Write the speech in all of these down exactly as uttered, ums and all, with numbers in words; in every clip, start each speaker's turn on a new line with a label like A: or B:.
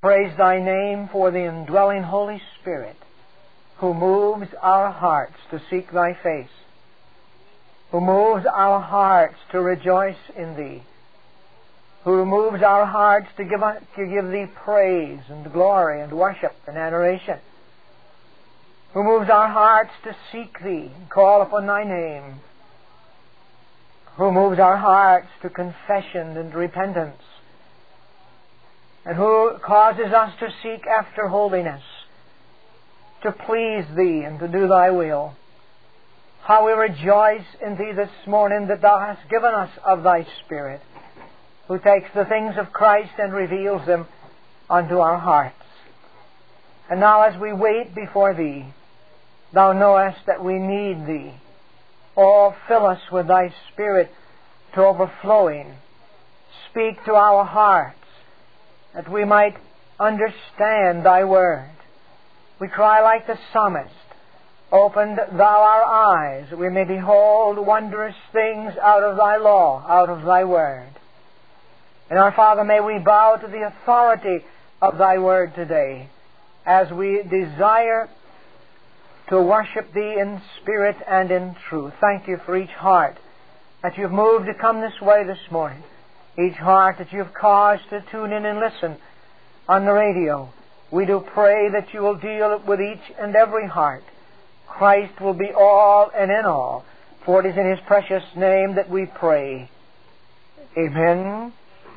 A: Praise Thy name for the indwelling Holy Spirit, who moves our hearts to seek Thy face, who moves our hearts to rejoice in Thee, who moves our hearts to give, to give Thee praise and glory and worship and adoration, who moves our hearts to seek Thee and call upon Thy name, who moves our hearts to confession and repentance, and who causes us to seek after holiness, to please Thee and to do Thy will. How we rejoice in Thee this morning that Thou hast given us of Thy Spirit, who takes the things of Christ and reveals them unto our hearts. And now as we wait before Thee, Thou knowest that we need Thee. Oh, fill us with Thy Spirit to overflowing. Speak to our hearts, that we might understand Thy Word. We cry like the psalmist, "Open Thou our eyes, that we may behold wondrous things out of Thy law, out of Thy Word." And our Father, may we bow to the authority of Thy Word today, as we desire to worship Thee in spirit and in truth. Thank You for each heart that You've moved to come this way this morning. Each heart that You've caused to tune in and listen on the radio. We do pray that You will deal with each and every heart. Christ will be all and in all. For it is in His precious name that we pray. Amen.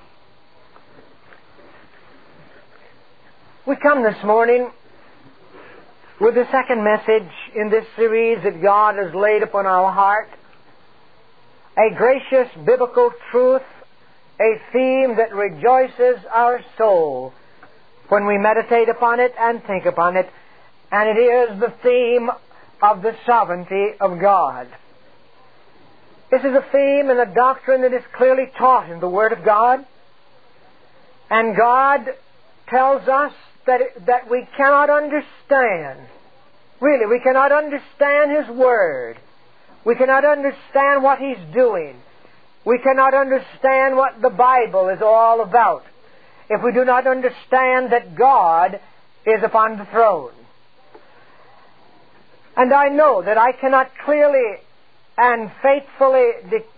A: We come this morning with the second message in this series that God has laid upon our heart. A gracious biblical truth, a theme that rejoices our soul when we meditate upon it and think upon it, and it is the theme of the sovereignty of God. This is a theme and a doctrine that is clearly taught in the Word of God, and God tells us that, it, that we cannot understand, really, we cannot understand His Word. We cannot understand what He's doing. We cannot understand what the Bible is all about if we do not understand that God is upon the throne. And I know that I cannot clearly and faithfully de-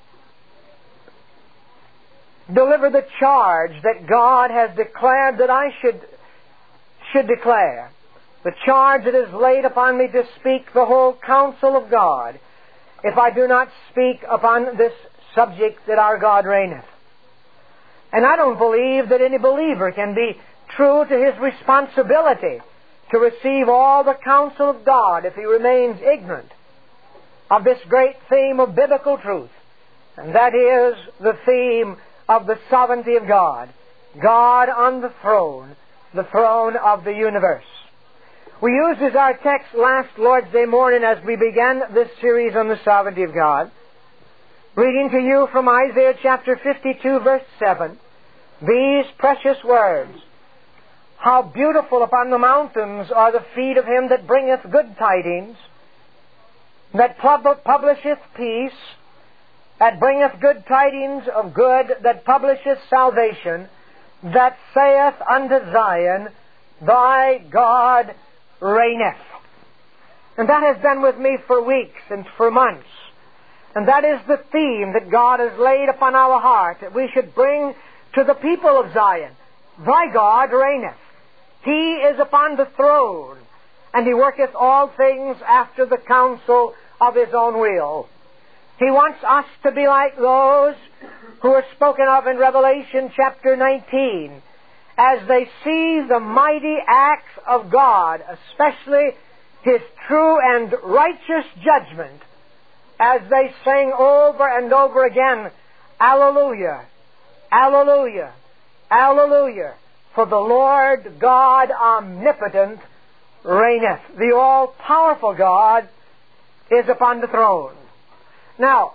A: deliver the charge that God has declared that I should, should declare. The charge that is laid upon me to speak the whole counsel of God, if I do not speak upon this subject that our God reigneth. And I don't believe that any believer can be true to his responsibility to receive all the counsel of God if he remains ignorant of this great theme of biblical truth. And that is the theme of the sovereignty of God. God on the throne, the throne of the universe. We used as our text last Lord's Day morning as we began this series on the sovereignty of God, reading to you from Isaiah chapter fifty-two, verse seven, these precious words: "How beautiful upon the mountains are the feet of him that bringeth good tidings, that pub- publisheth peace, that bringeth good tidings of good, that publisheth salvation, that saith unto Zion, Thy God reigneth." And that has been with me for weeks and for months. And that is the theme that God has laid upon our heart, that we should bring to the people of Zion. Thy God reigneth. He is upon the throne, and He worketh all things after the counsel of His own will. He wants us to be like those who are spoken of in Revelation chapter nineteen, as they see the mighty acts of God, especially His true and righteous judgment, as they sing over and over again, Alleluia, Alleluia, Alleluia, for the Lord God omnipotent reigneth. The all-powerful God is upon the throne. Now,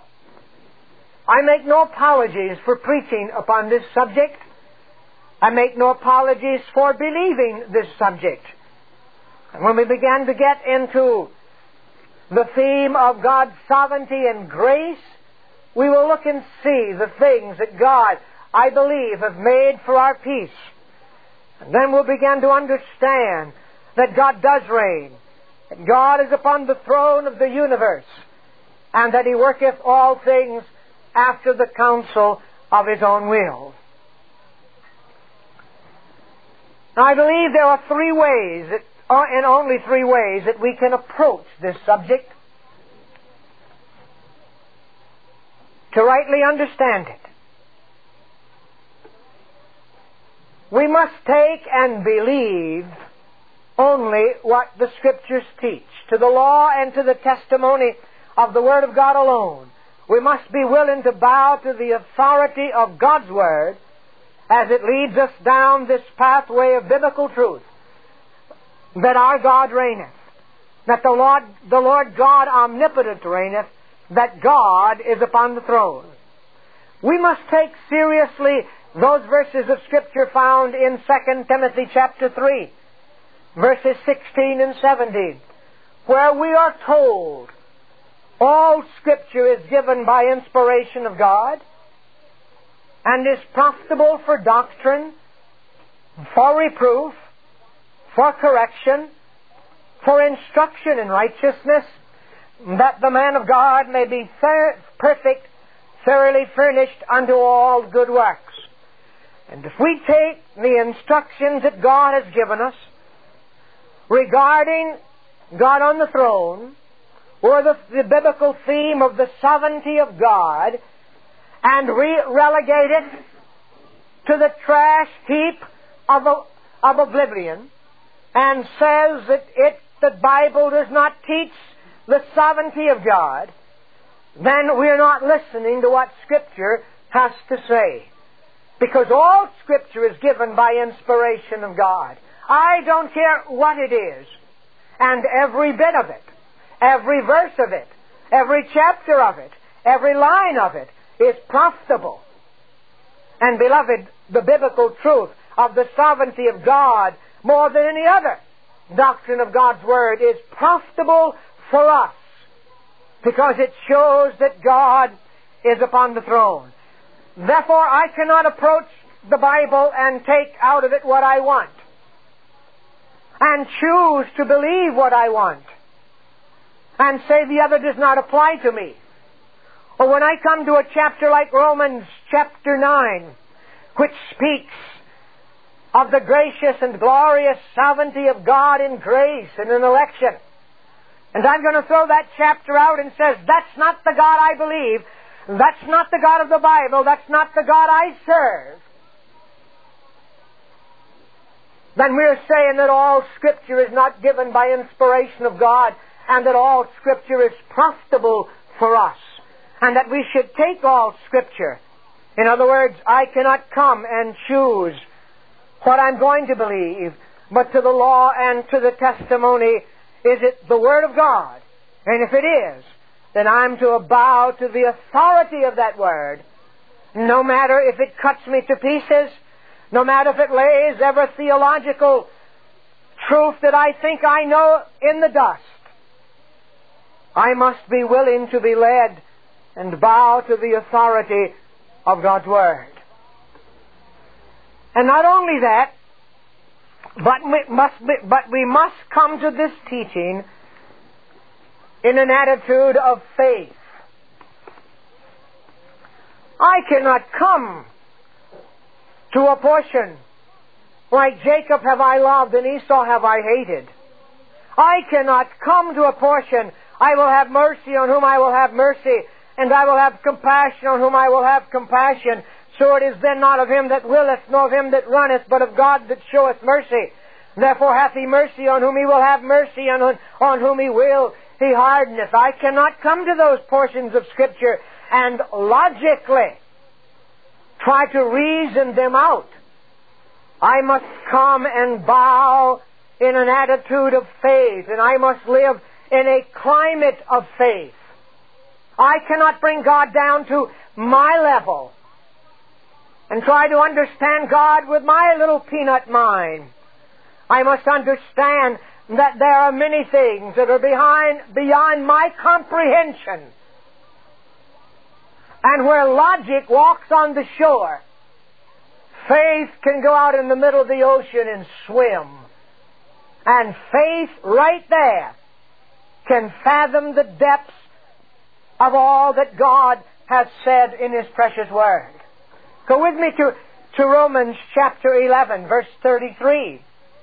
A: I make no apologies for preaching upon this subject. I make no apologies for believing this subject. And when we began to get into the theme of God's sovereignty and grace, we will look and see the things that God, I believe, have made for our peace. And then we'll begin to understand that God does reign, that God is upon the throne of the universe, and that He worketh all things after the counsel of His own will. Now, I believe there are three ways, that, and only three ways, that we can approach this subject to rightly understand it. We must take and believe only what the Scriptures teach, to the law and to the testimony of the Word of God alone. We must be willing to bow to the authority of God's Word as it leads us down this pathway of biblical truth, that our God reigneth, that the Lord, the Lord God omnipotent reigneth, that God is upon the throne. We must take seriously those verses of Scripture found in Second Timothy chapter three, verses sixteen and seventeen, where we are told all Scripture is given by inspiration of God and is profitable for doctrine, for reproof, for correction, for instruction in righteousness, that the man of God may be fair, perfect, thoroughly furnished unto all good works. And if we take the instructions that God has given us regarding God on the throne, or the, the biblical theme of the sovereignty of God, and re- relegate it to the trash heap of, of oblivion, and says that it, the Bible does not teach the sovereignty of God, then we're not listening to what Scripture has to say. Because all Scripture is given by inspiration of God. I don't care what it is, and every bit of it, every verse of it, every chapter of it, every line of it is profitable. And beloved, the biblical truth of the sovereignty of God, more than any other doctrine of God's Word, is profitable for us, because it shows that God is upon the throne. Therefore, I cannot approach the Bible and take out of it what I want, and choose to believe what I want, and say the other does not apply to me. Or when I come to a chapter like Romans chapter nine, which speaks of the gracious and glorious sovereignty of God in grace and in election, and I'm going to throw that chapter out and says, that's not the God I believe, that's not the God of the Bible, that's not the God I serve, then we're saying that all Scripture is not given by inspiration of God, and that all Scripture is profitable for us, and that we should take all Scripture. In other words, I cannot come and choose what I'm going to believe, but to the law and to the testimony, is it the Word of God? And if it is, then I'm to bow to the authority of that Word, no matter if it cuts me to pieces, no matter if it lays every theological truth that I think I know in the dust. I must be willing to be led and bow to the authority of God's Word. And not only that, but we must, be, but we must come to this teaching in an attitude of faith. I cannot come to a portion like Jacob have I loved and Esau have I hated. I cannot come to a portion, I will have mercy on whom I will have mercy, and I will have compassion on whom I will have compassion. So it is then not of him that willeth, nor of him that runneth, but of God that showeth mercy. Therefore hath he mercy on whom he will have mercy, and on, on whom he will he hardeneth. I cannot come to those portions of Scripture and logically try to reason them out. I must come and bow in an attitude of faith, and I must live in a climate of faith. I cannot bring God down to my level and try to understand God with my little peanut mind. I must understand that there are many things that are behind, beyond my comprehension. And where logic walks on the shore, Faith can go out in the middle of the ocean and swim. And faith right there can fathom the depths of all that God has said in His precious Word. Go with me to, to Romans chapter eleven, verse thirty-three.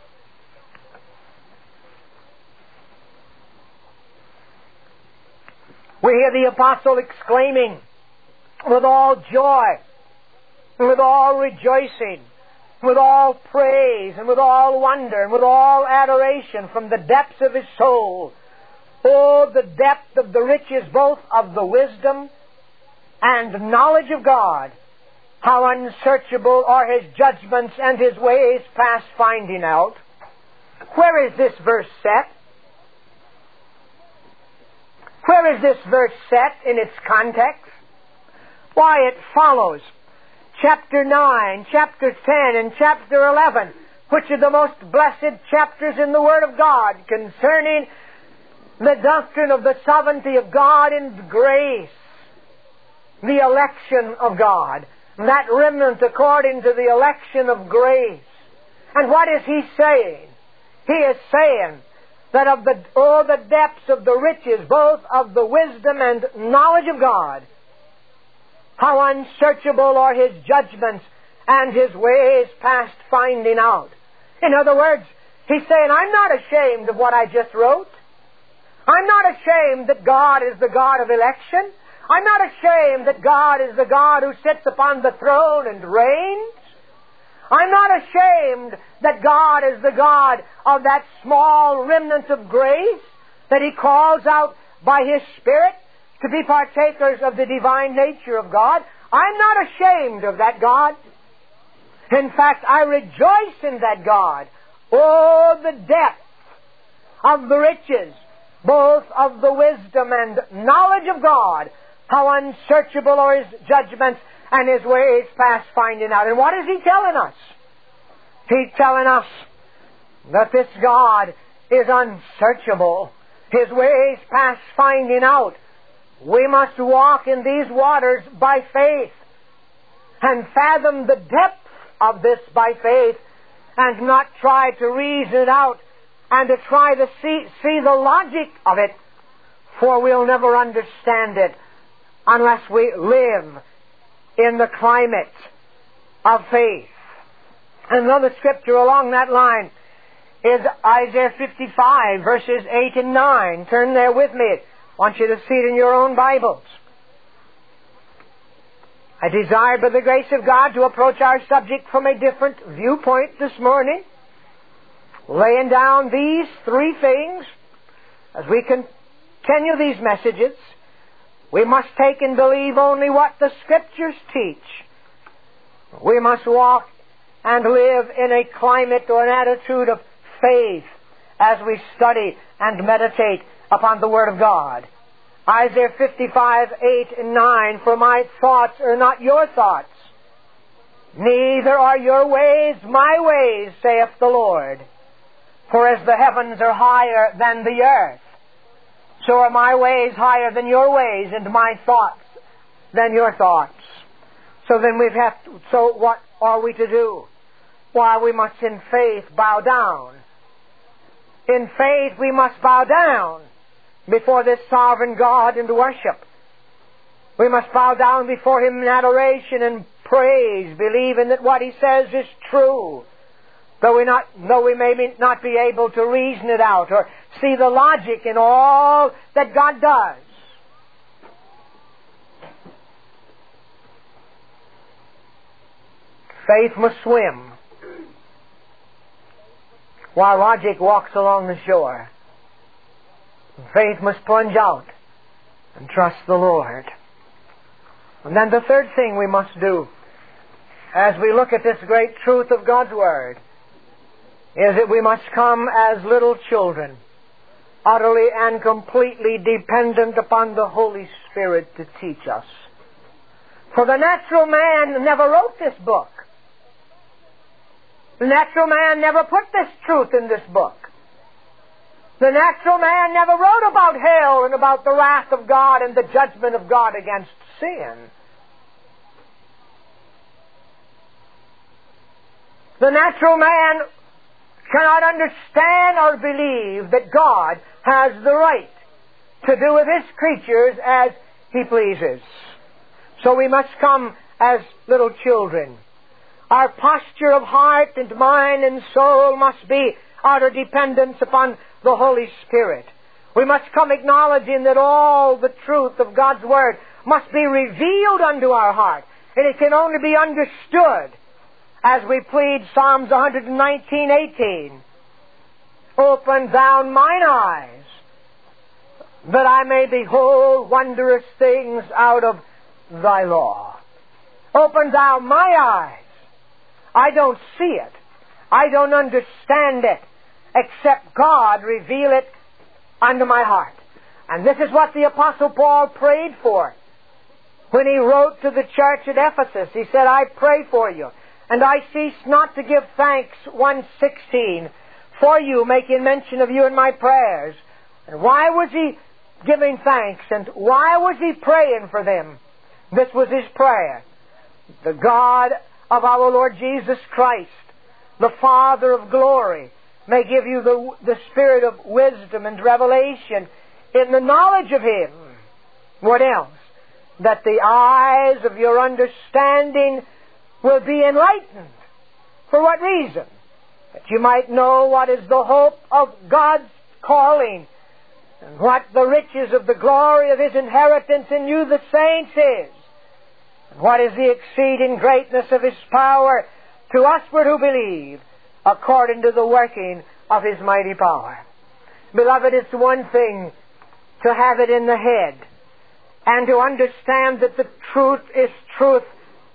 A: We hear the apostle exclaiming with all joy, with all rejoicing, with all praise, and with all wonder, and with all adoration from the depths of his soul. Oh, the depth of the riches both of the wisdom and knowledge of God. How unsearchable are His judgments and His ways past finding out. Where is this verse set? Where is this verse set in its context? Why, it follows chapter nine, chapter ten, and chapter eleven, which are the most blessed chapters in the Word of God concerning the doctrine of the sovereignty of God and grace, the election of God, that remnant according to the election of grace. And what is he saying? He is saying that of the, oh, the depths of the riches, both of the wisdom and knowledge of God, how unsearchable are His judgments and His ways past finding out. In other words, he's saying, I'm not ashamed of what I just wrote. I'm not ashamed that God is the God of election. I'm not ashamed that God is the God who sits upon the throne and reigns. I'm not ashamed that God is the God of that small remnant of grace that He calls out by His Spirit to be partakers of the divine nature of God. I'm not ashamed of that God. In fact, I rejoice in that God. Oh, the depth of the riches, both of the wisdom and knowledge of God. How unsearchable are His judgments and His ways past finding out. And what is He telling us? He's telling us that this God is unsearchable. His ways past finding out. We must walk in these waters by faith and fathom the depth of this by faith and not try to reason it out and to try to see, see the logic of it, for we'll never understand it unless we live in the climate of faith. Another scripture along that line is Isaiah fifty-five, verses eight and nine. Turn there with me. I want you to see it in your own Bibles. I desire by the grace of God to approach our subject from a different viewpoint this morning, laying down these three things as we continue these messages. We must take and believe only what the Scriptures teach. We must walk and live in a climate or an attitude of faith as we study and meditate upon the Word of God. Isaiah fifty-five, eight and nine, for my thoughts are not your thoughts, neither are your ways my ways, saith the Lord. For as the heavens are higher than the earth, so are my ways higher than your ways, and my thoughts than your thoughts. So then we have to, so what are we to do? Why, we must in faith bow down. In faith we must bow down before this sovereign God and worship. We must bow down before Him in adoration and praise, believing that what He says is true, though we, not, though we may not be able to reason it out or see the logic in all that God does. Faith must swim while logic walks along the shore. Faith must plunge out and trust the Lord. And then the third thing we must do as we look at this great truth of God's Word is that we must come as little children, utterly and completely dependent upon the Holy Spirit to teach us. For the natural man never wrote this book. The natural man never put this truth in this book. The natural man never wrote about hell and about the wrath of God and the judgment of God against sin. The natural man cannot understand or believe that God has the right to do with His creatures as He pleases. So we must come as little children. Our posture of heart and mind and soul must be utter dependence upon the Holy Spirit. We must come acknowledging that all the truth of God's Word must be revealed unto our heart. And it can only be understood as we plead Psalms one nineteen, eighteen. Open thou mine eyes, that I may behold wondrous things out of thy law. Open thou my eyes. I don't see it. I don't understand it, except God reveal it unto my heart. And this is what the Apostle Paul prayed for. When he wrote to the church at Ephesus, he said, I pray for you, and I cease not to give thanks, one sixteen, for you, making mention of you in my prayers. And why was he giving thanks, and why was he praying for them? This was his prayer. The God of our Lord Jesus Christ, the Father of glory, may give you the, the spirit of wisdom and revelation in the knowledge of Him. What else? That the eyes of your understanding will be enlightened. For what reason? That you might know what is the hope of God's calling, and what the riches of the glory of His inheritance in you the saints is, and what is the exceeding greatness of His power to usward who believe, according to the working of His mighty power. Beloved, it's one thing to have it in the head, and to understand that the truth is truth,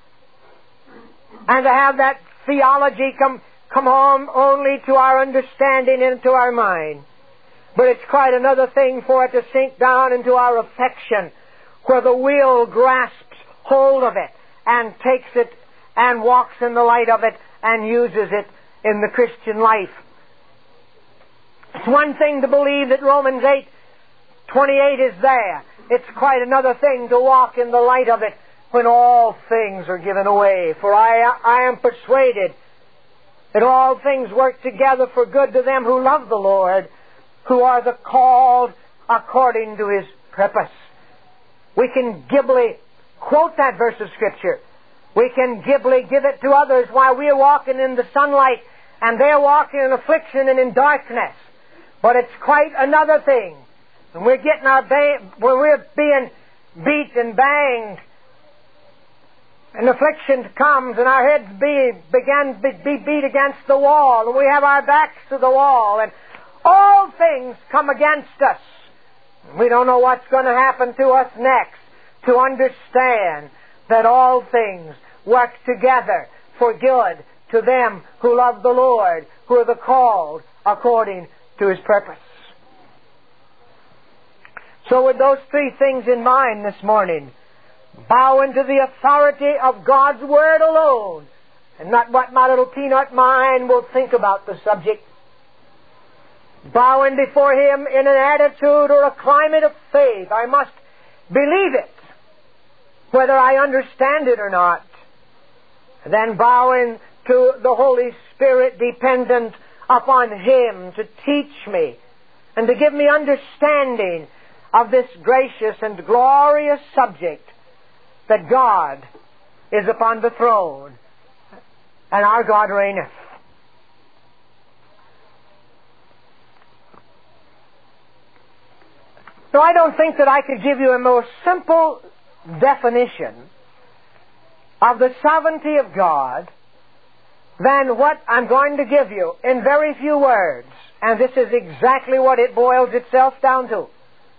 A: and to have that theology come, come home only to our understanding and to our mind. But it's quite another thing for it to sink down into our affection, where the will grasps hold of it, and takes it, and walks in the light of it, and uses it in the Christian life. It's one thing to believe that Romans eight twenty-eight is there. It's quite another thing to walk in the light of it when all things are given away. For I, I am persuaded that all things work together for good to them who love the Lord, who are the called according to His purpose. We can glibly quote that verse of Scripture. We can glibly give it to others while we're walking in the sunlight and they're walking in affliction and in darkness. But it's quite another thing when we're getting our ba- when we're being beat and banged, and affliction comes, and our heads be begin to be beat against the wall, and we have our backs to the wall, and all things come against us. We don't know what's going to happen to us next. To understand that all things work together for good to them who love the Lord, who are the called according to His purpose. So with those three things in mind this morning, bowing to the authority of God's Word alone, and not what my little peanut mind will think about the subject. Bowing before Him in an attitude or a climate of faith. I must believe it, whether I understand it or not. Then bowing to the Holy Spirit, dependent upon Him to teach me and to give me understanding of this gracious and glorious subject, that God is upon the throne and our God reigneth. So I don't think that I could give you a more simple definition of the sovereignty of God than what I'm going to give you in very few words. And this is exactly what it boils itself down to.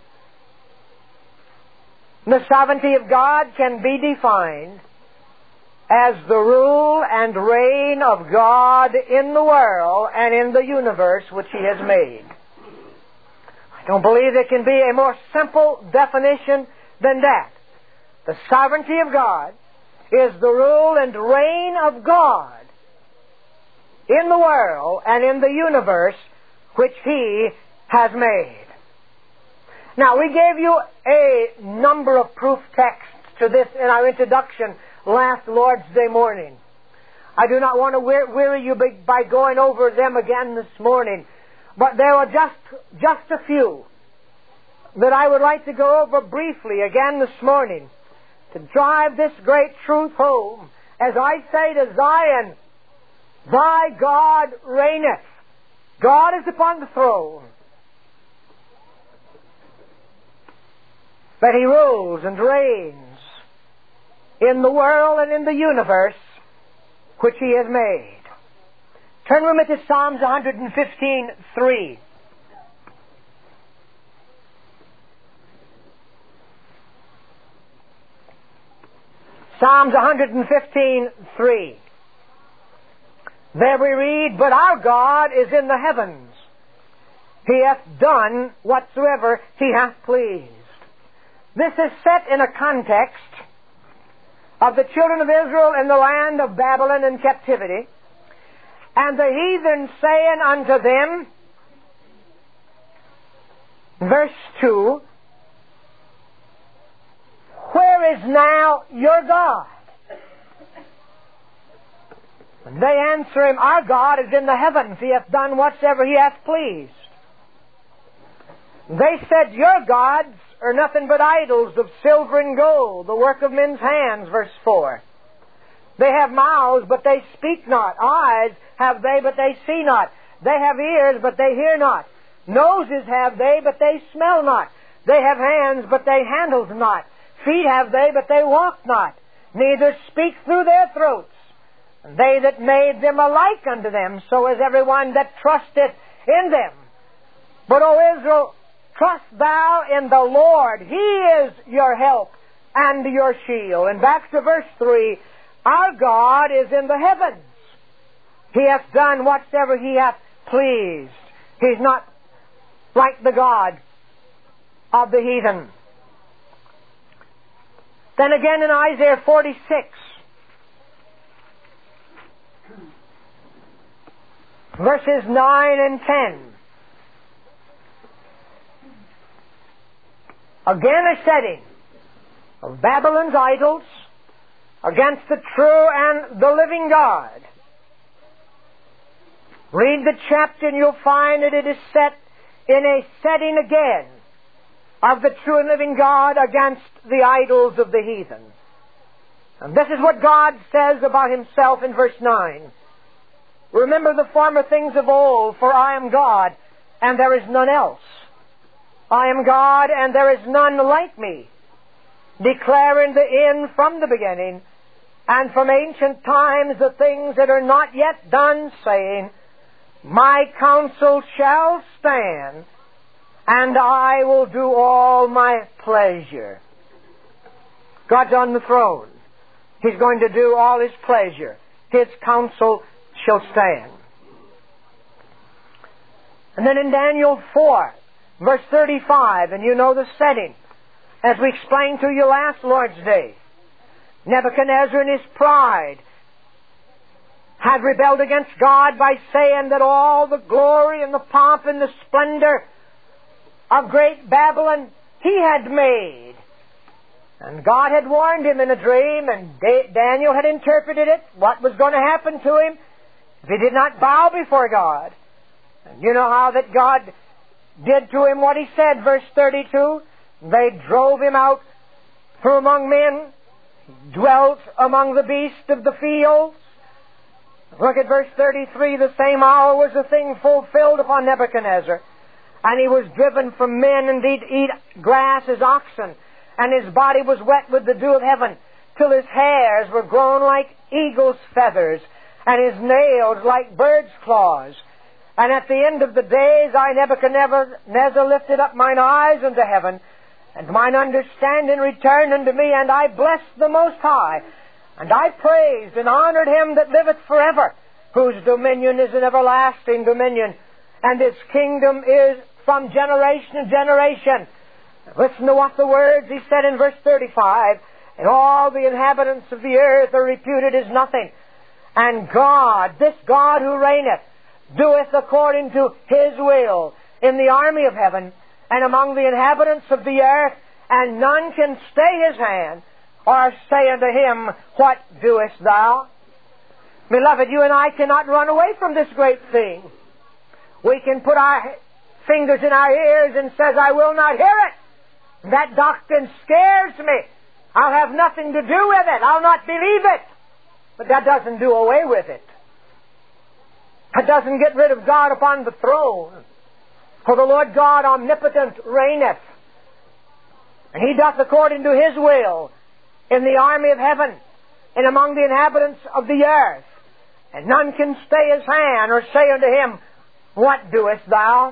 A: The sovereignty of God can be defined as the rule and reign of God in the world and in the universe which He has made. I don't believe there can be a more simple definition than that. The sovereignty of God is the rule and reign of God in the world and in the universe which He has made. Now, we gave you a number of proof texts to this in our introduction last Lord's Day morning. I do not want to weary you by going over them again this morning, but there are just, just a few that I would like to go over briefly again this morning to drive this great truth home. As I say to Zion, Thy God reigneth. God is upon the throne. But He rules and reigns in the world and in the universe which He has made. Turn with me to Psalms one fifteen, three. Psalms one fifteen, three. There we read, But our God is in the heavens. He hath done whatsoever He hath pleased. This is set in a context of the children of Israel in the land of Babylon in captivity, and the heathen saying unto them, verse two, Where is now your God? And they answer him, Our God is in the heavens. He hath done whatsoever He hath pleased. They said, Your gods are nothing but idols of silver and gold, the work of men's hands, verse four. They have mouths, but they speak not. Eyes have they, but they see not. They have ears, but they hear not. Noses have they, but they smell not. They have hands, but they handle not. Feet have they, but they walk not. Neither speak through their throats. And they that made them alike unto them, so is everyone that trusteth in them. But, O Israel, trust thou in the Lord. He is your help and your shield. And back to verse three, Our God is in the heavens. He hath done whatsoever He hath pleased. He's not like the God of the heathen. Then again in Isaiah forty-six, verses nine and ten. Again a setting of Babylon's idols against the true and the living God. Read the chapter and you'll find that it is set in a setting again of the true and living God against the idols of the heathen. And this is what God says about Himself in verse nine. Remember the former things of old, for I am God, and there is none else. I am God, and there is none like me, declaring the end from the beginning, and from ancient times the things that are not yet done, saying, My counsel shall stand, and I will do all my pleasure. God's on the throne. He's going to do all His pleasure. His counsel shall stand. And then in Daniel four, verse thirty-five, and you know the setting, as we explained to you last Lord's Day, Nebuchadnezzar in his pride had rebelled against God by saying that all the glory and the pomp and the splendor of great Babylon he had made. And God had warned him in a dream, and Daniel had interpreted it, what was going to happen to him if he did not bow before God. And you know how that God did to him what He said, verse thirty-two. They drove him out from among men, dwelt among the beasts of the fields. Look at verse thirty-three. The same hour was the thing fulfilled upon Nebuchadnezzar, and he was driven from men and did eat grass as oxen, and his body was wet with the dew of heaven, till his hairs were grown like eagle's feathers, and his nails like bird's claws. And at the end of the days I, Nebuchadnezzar, lifted up mine eyes unto heaven, and mine understanding returned unto me, and I blessed the Most High, and I praised and honored Him that liveth forever, whose dominion is an everlasting dominion, and His kingdom is from generation to generation. Listen to what the words He said in verse thirty-five. And all the inhabitants of the earth are reputed as nothing. And God, this God who reigneth, doeth according to His will in the army of heaven and among the inhabitants of the earth, and none can stay His hand or say unto Him, What doest thou? Beloved, you and I cannot run away from this great thing. We can put our fingers in our ears and says, I will not hear it. That doctrine scares me. I'll have nothing to do with it. I'll not believe it. But that doesn't do away with it. That doesn't get rid of God upon the throne. For the Lord God omnipotent reigneth, and He doth according to His will in the army of heaven and among the inhabitants of the earth. And none can stay His hand or say unto Him, What doest thou?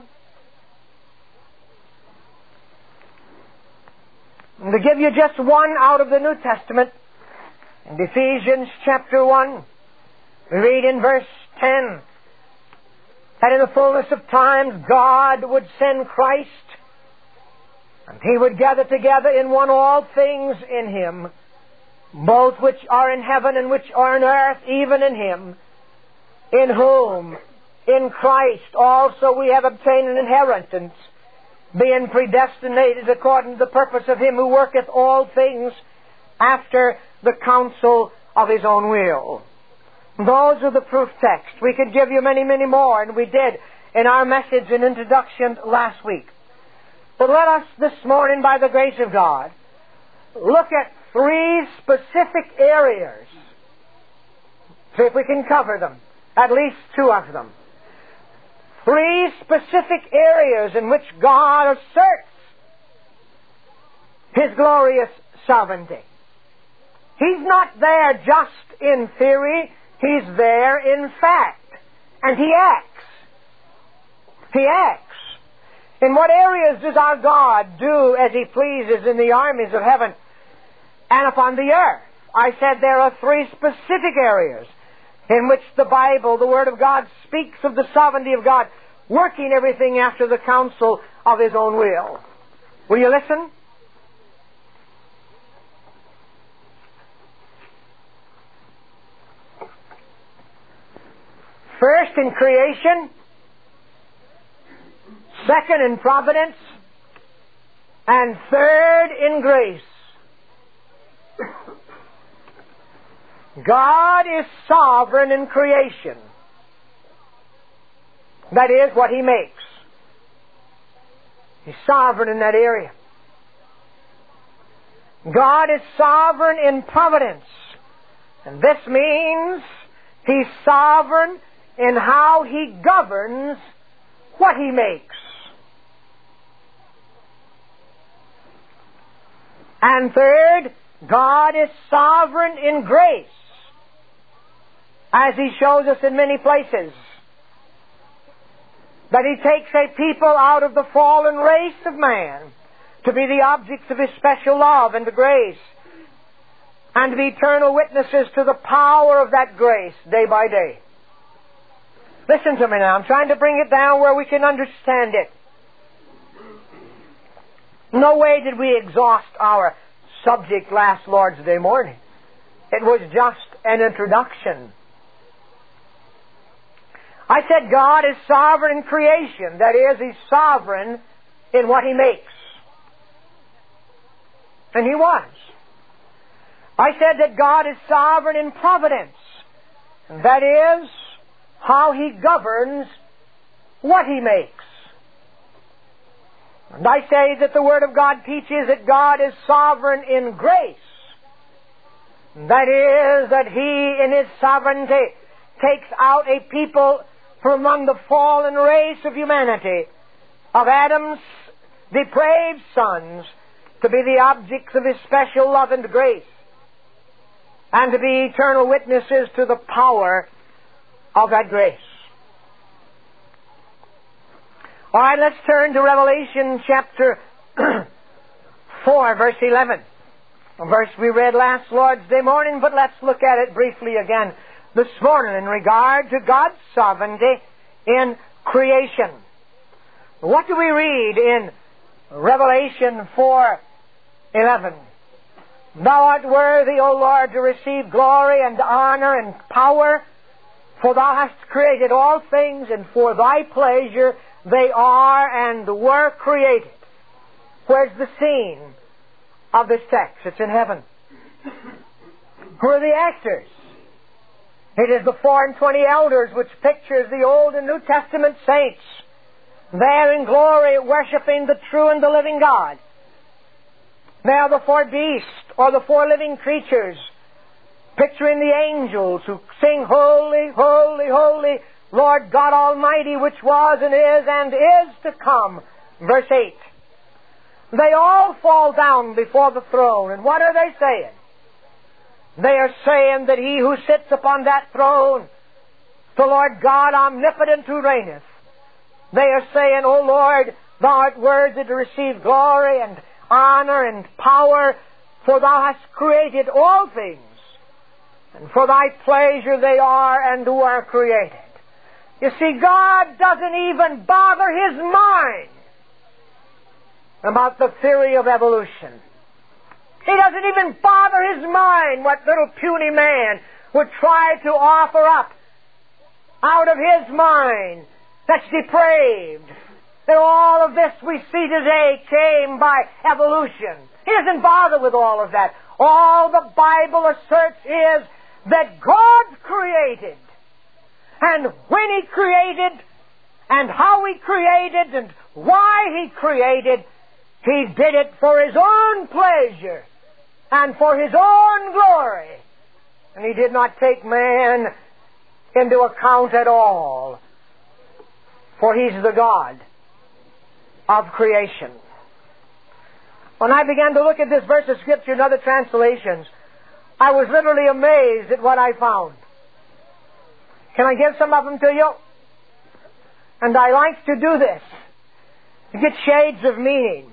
A: And to give you just one out of the New Testament, in Ephesians chapter one, we read in verse ten, that in the fullness of times God would send Christ, and He would gather together in one all things in Him, both which are in heaven and which are in earth, even in Him, in whom, in Christ also we have obtained an inheritance, being predestinated according to the purpose of Him who worketh all things after the counsel of His own will. Those are the proof texts. We could give you many, many more, and we did in our message and introduction last week. But let us this morning, by the grace of God, look at three specific areas. See if we can cover them, at least two of them. Three specific areas in which God asserts His glorious sovereignty. He's not there just in theory. He's there in fact. And He acts. He acts. In what areas does our God do as He pleases in the armies of heaven and upon the earth? I said there are three specific areas in which the Bible, the Word of God, speaks of the sovereignty of God, working everything after the counsel of His own will. Will you listen? First in creation, second in providence, and third in grace. God is sovereign in creation. That is what He makes. He's sovereign in that area. God is sovereign in providence. And this means He's sovereign in how He governs what He makes. And third, God is sovereign in grace, as He shows us in many places. That He takes a people out of the fallen race of man to be the objects of His special love and grace, and to be eternal witnesses to the power of that grace day by day. Listen to me now. I'm trying to bring it down where we can understand it. No way did we exhaust our subject last Lord's Day morning. It was just an introduction. I said God is sovereign in creation. That is, He's sovereign in what He makes. And He was. I said that God is sovereign in providence. And that is, how He governs what He makes. And I say that the Word of God teaches that God is sovereign in grace. That is, that He in His sovereignty takes out a people from among the fallen race of humanity, of Adam's depraved sons, to be the objects of His special love and grace, and to be eternal witnesses to the power of that grace. All right, let's turn to Revelation chapter four, verse eleven. A verse we read last Lord's Day morning, but let's look at it briefly again this morning in regard to God's sovereignty in creation. What do we read in Revelation four eleven? Thou art worthy, O Lord, to receive glory and honor and power, for Thou hast created all things, and for Thy pleasure they are and were created. Where's the scene of this text? It's in heaven. Who are the actors? It is the four and twenty elders which pictures the Old and New Testament saints there in glory worshiping the true and the living God. They are the four beasts, or the four living creatures, picturing the angels who sing, Holy, Holy, Holy, Lord God Almighty, which was and is and is to come. Verse eight. They all fall down before the throne, and what are they saying? They are saying that He who sits upon that throne, the Lord God omnipotent who reigneth. They are saying, O Lord, Thou art worthy to receive glory and honor and power, for Thou hast created all things, and for Thy pleasure they are and were created. You see, God doesn't even bother His mind about the theory of evolution. He doesn't even bother His mind what little puny man would try to offer up out of his mind that's depraved. That all of this we see today came by evolution. He doesn't bother with all of that. All the Bible asserts is that God created. And when He created, and how He created, and why He created, He did it for His own pleasure and for His own glory. And He did not take man into account at all. For He's the God of creation. When I began to look at this verse of Scripture in other translations, I was literally amazed at what I found. Can I give some of them to you? And I like to do this, to get shades of meaning.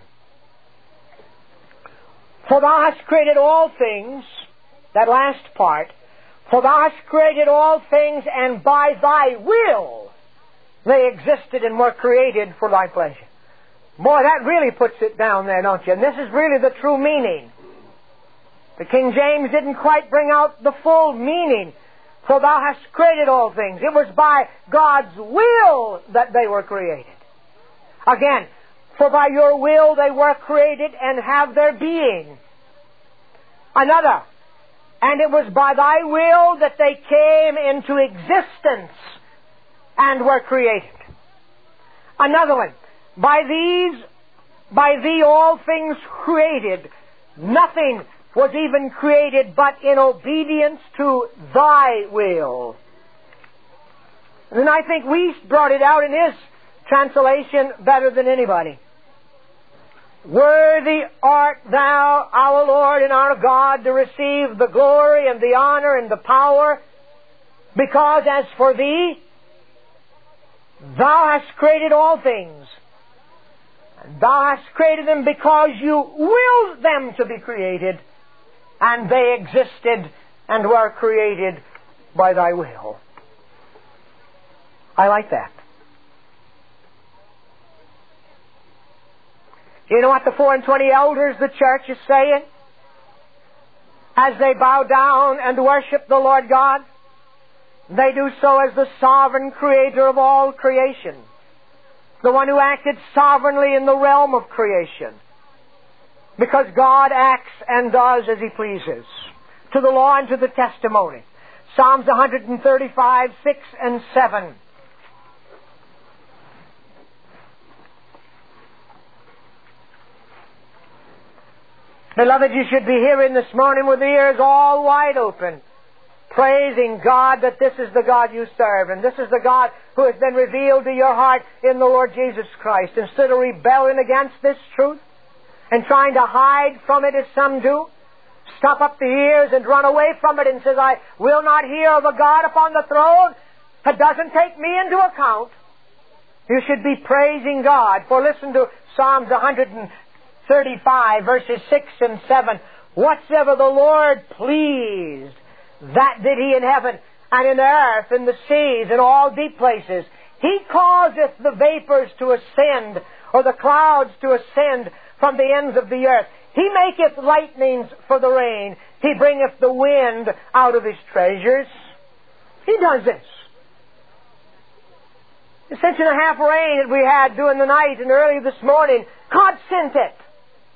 A: For Thou hast created all things, that last part, for Thou hast created all things, and by Thy will they existed and were created for Thy pleasure. Boy, that really puts it down there, don't you? And this is really the true meaning. The King James didn't quite bring out the full meaning. For Thou hast created all things. It was by God's will that they were created. Again, for by Your will they were created and have their being. Another, and it was by Thy will that they came into existence and were created. Another one, by these, by Thee all things created, nothing was even created but in obedience to Thy will. And then I think Wuest brought it out in his translation better than anybody. Worthy art Thou, our Lord and our God, to receive the glory and the honor and the power, because as for Thee, Thou hast created all things. And Thou hast created them because You willed them to be created, and they existed and were created by Thy will. I like that. You know what the four and twenty elders, the church, is saying? As they bow down and worship the Lord God, they do so as the sovereign creator of all creation, the one who acted sovereignly in the realm of creation, because God acts and does as He pleases, to the law and to the testimony. Psalms one thirty-five, six and seven. Beloved, you should be hearing this morning with the ears all wide open, praising God that this is the God you serve, and this is the God who has been revealed to your heart in the Lord Jesus Christ. Instead of rebelling against this truth and trying to hide from it as some do, stop up the ears and run away from it and says, I will not hear of a God upon the throne that doesn't take me into account. You should be praising God. For listen to Psalms one thirty-five, verses six and seven. Whatsoever the Lord pleased, that did He in heaven and in the earth, in the seas, in all deep places. He causeth the vapors to ascend, or the clouds to ascend from the ends of the earth. He maketh lightnings for the rain. He bringeth the wind out of His treasures. He does this. The six and a half rain that we had during the night and early this morning, God sent it.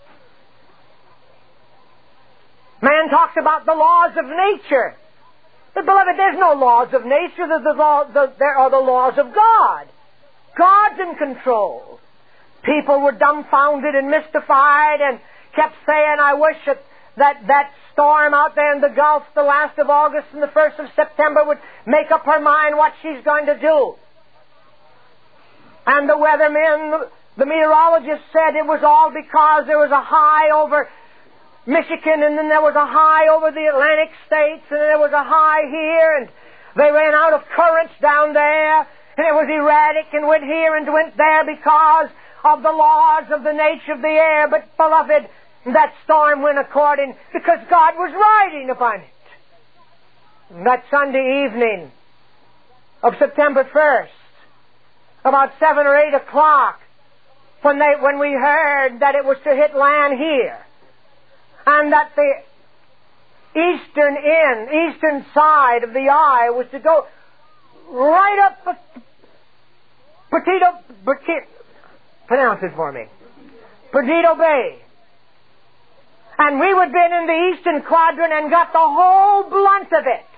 A: Man talks about the laws of nature. But, beloved, there's no laws of nature. There's the law, the, there are the laws of God. God's in control. People were dumbfounded and mystified and kept saying, I wish that that, that storm out there in the Gulf, the last of August and the first of September, would make up her mind what she's going to do. And the weathermen, the meteorologists said it was all because there was a high over Michigan, and then there was a high over the Atlantic states, and then there was a high here, and they ran out of currents down there, and it was erratic and went here and went there because of the laws of the nature of the air. But, beloved, that storm went according because God was riding upon it. And that Sunday evening of September first, about seven or eight o'clock, when they when we heard that it was to hit land here, and that the eastern end, eastern side of the eye was to go right up Perdido, Perdido, pronounce it for me, Perdido Bay. And we would have been in the eastern quadrant and got the whole blunt of it.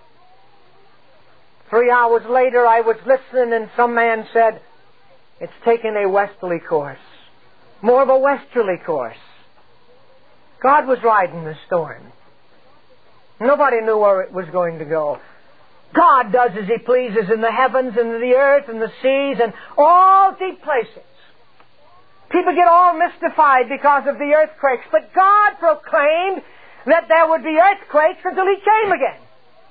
A: Three hours later I was listening and some man said, it's taking a westerly course. More of a westerly course. God was riding the storm. Nobody knew where it was going to go. God does as He pleases in the heavens and the earth and the seas and all deep places. People get all mystified because of the earthquakes, but God proclaimed that there would be earthquakes until He came again.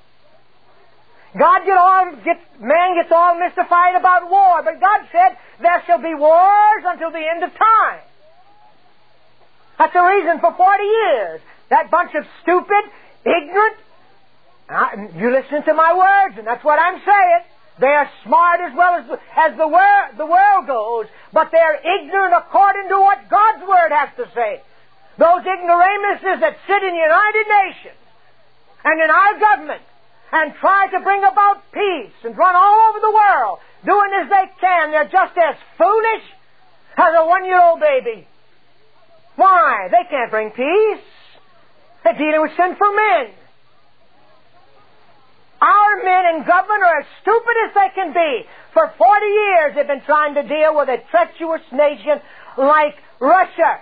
A: God get all, gets, man gets all mystified about war, but God said there shall be wars until the end of time. That's the reason for forty years. That bunch of stupid, ignorant, uh, you listen to my words, and that's what I'm saying. They are smart as well as, as the, wor- the world goes, but they're ignorant according to what God's Word has to say. Those ignoramuses that sit in the United Nations and in our government and try to bring about peace and run all over the world, doing as they can, they're just as foolish as a one-year-old baby. Why? They can't bring peace. They're dealing with sinful men. Our men in government are as stupid as they can be. For forty years they've been trying to deal with a treacherous nation like Russia.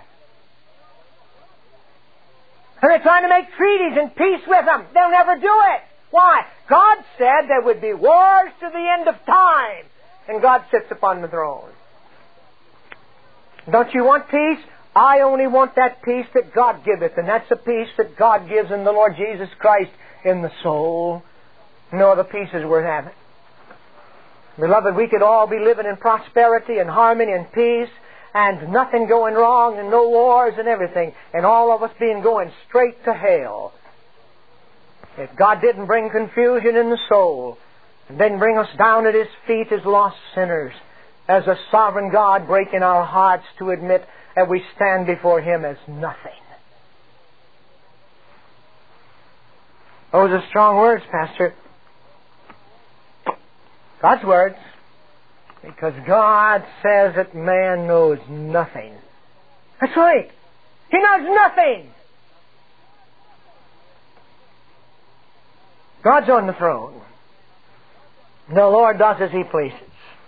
A: And they're trying to make treaties and peace with them. They'll never do it. Why? God said there would be wars to the end of time. And God sits upon the throne. Don't you want peace? I only want that peace that God giveth. And that's the peace that God gives in the Lord Jesus Christ in the soul. No other peace is worth having. Beloved, we could all be living in prosperity and harmony and peace and nothing going wrong and no wars and everything, and all of us being going straight to hell. If God didn't bring confusion in the soul and didn't bring us down at His feet as lost sinners, as a sovereign God breaking our hearts to admit that we stand before Him as nothing. Those are strong words, Pastor. God's words. Because God says that man knows nothing. That's right. He knows nothing. God's on the throne. The Lord does as He pleases.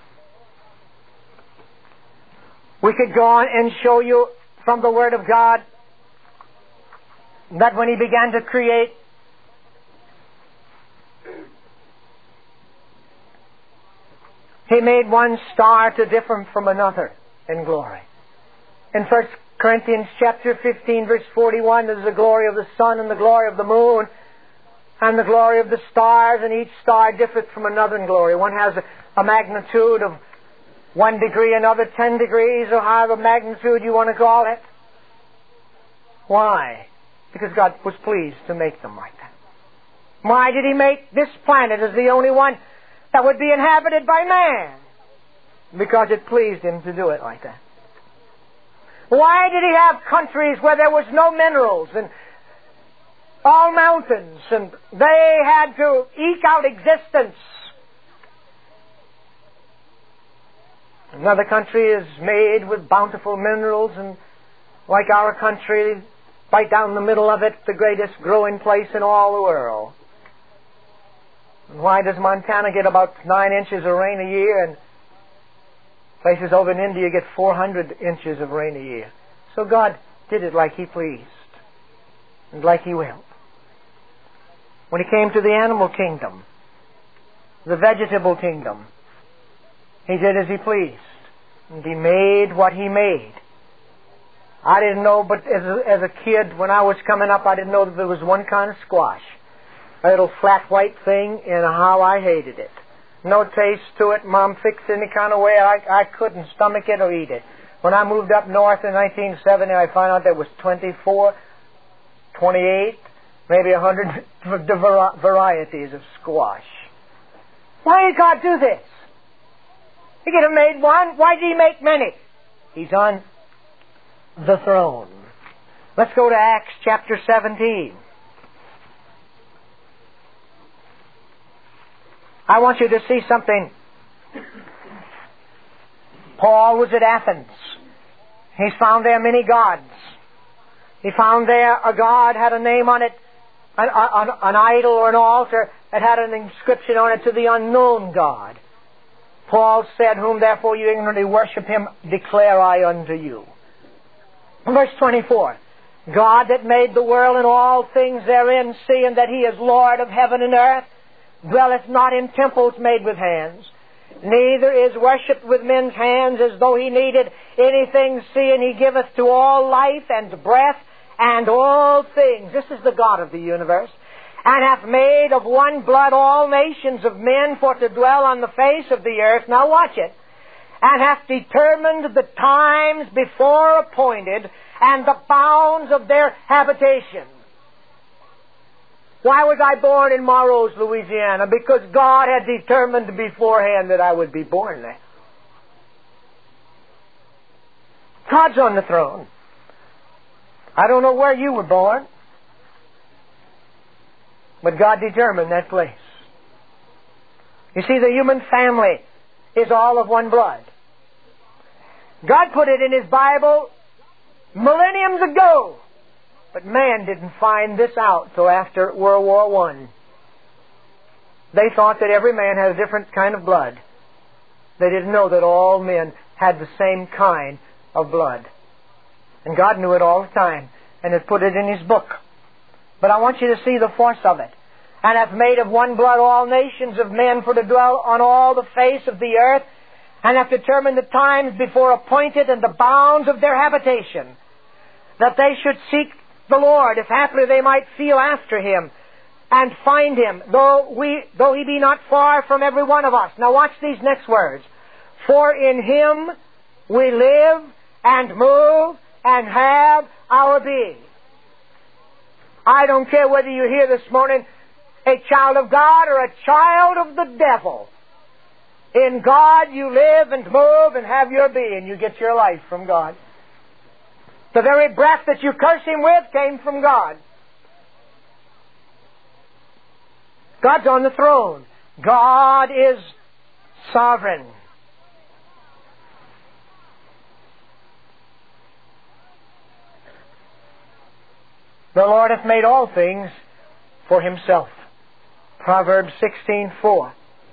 A: We could go on and show you from the Word of God that when He began to create, He made one star to differ from another in glory. In First Corinthians chapter fifteen, verse forty-one, there's the glory of the sun and the glory of the moon and the glory of the stars, and each star differeth from another in glory. One has a, a magnitude of one degree, another ten degrees, or however magnitude you want to call it. Why? Because God was pleased to make them like that. Why did He make this planet as the only one that would be inhabited by man? Because it pleased Him to do it like that. Why did He have countries where there was no minerals and all mountains and they had to eke out existence? Another country is made with bountiful minerals, and like our country, right down the middle of it, the greatest growing place in all the world. And why does Montana get about nine inches of rain a year and places over in India get four hundred inches of rain a year? So God did it like He pleased and like He willed. When He came to the animal kingdom, the vegetable kingdom, He did as He pleased. And He made what He made. I didn't know, but as a, as a kid, when I was coming up, I didn't know that there was one kind of squash. A little flat white thing, and how I hated it. No taste to it. Mom fixed it any kind of way. I, I couldn't stomach it or eat it. When I moved up north in nineteen seventy, I found out there was twenty-four, twenty-eight, maybe a hundred varieties of squash. Why did God do this? He could have made one. Why did He make many? He's on the throne. Let's go to Acts chapter seventeen. I want you to see something. Paul was at Athens. He found there many gods. He found there a god had a name on it, an, an, an idol or an altar that had an inscription on it to the unknown God. Paul said, "Whom therefore you ignorantly worship Him, declare I unto you." Verse twenty-four. God that made the world and all things therein, seeing that He is Lord of heaven and earth, dwelleth not in temples made with hands, neither is worshipped with men's hands as though He needed anything, seeing He giveth to all life and breath and all things. This is the God of the universe. And hath made of one blood all nations of men for to dwell on the face of the earth. Now watch it. And hath determined the times before appointed and the bounds of their habitation. Why was I born in Montrose, Louisiana? Because God had determined beforehand that I would be born there. God's on the throne. I don't know where you were born, but God determined that place. You see, the human family is all of one blood. God put it in His Bible millenniums ago. But man didn't find this out till after World War One. They thought that every man had a different kind of blood. They didn't know that all men had the same kind of blood. And God knew it all the time and had put it in His book. But I want you to see the force of it. And hath made of one blood all nations of men for to dwell on all the face of the earth, and hath determined the times before appointed and the bounds of their habitation, that they should seek the Lord, if haply they might feel after Him, and find Him, though we, though He be not far from every one of us. Now watch these next words. For in Him we live and move and have our being. I don't care whether you're here this morning a child of God or a child of the devil. In God you live and move and have your being. You get your life from God. The very breath that you curse Him with came from God. God's on the throne. God is sovereign. The Lord hath made all things for Himself. Proverbs sixteen four.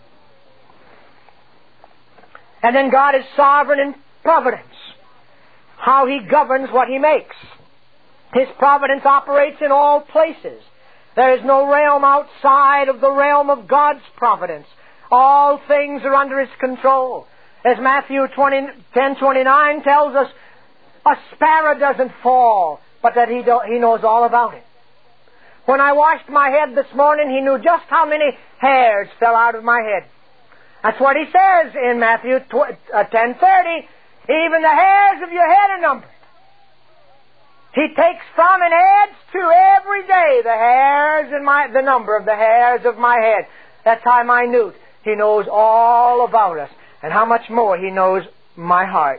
A: And then God is sovereign in providence. How He governs what He makes. His providence operates in all places. There is no realm outside of the realm of God's providence. All things are under His control. As Matthew ten twenty-nine tells us, a sparrow doesn't fall, but that He, do, he knows all about it. When I washed my head this morning, He knew just how many hairs fell out of my head. That's what He says in Matthew ten thirty. Even the hairs of your head are numbered. He takes from and adds to every day the hairs in my, the number of the hairs of my head. That's how minute. He knows all about us. And how much more He knows my heart.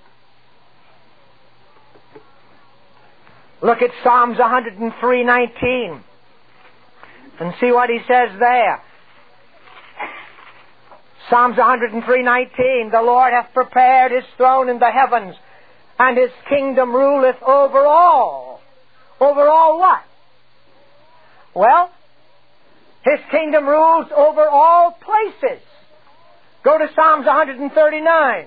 A: Look at Psalms one hundred three nineteen and see what he says there. Psalms one hundred three nineteen, the Lord hath prepared His throne in the heavens, and His kingdom ruleth over all. Over all what? Well, His kingdom rules over all places. Go to Psalms one thirty-nine.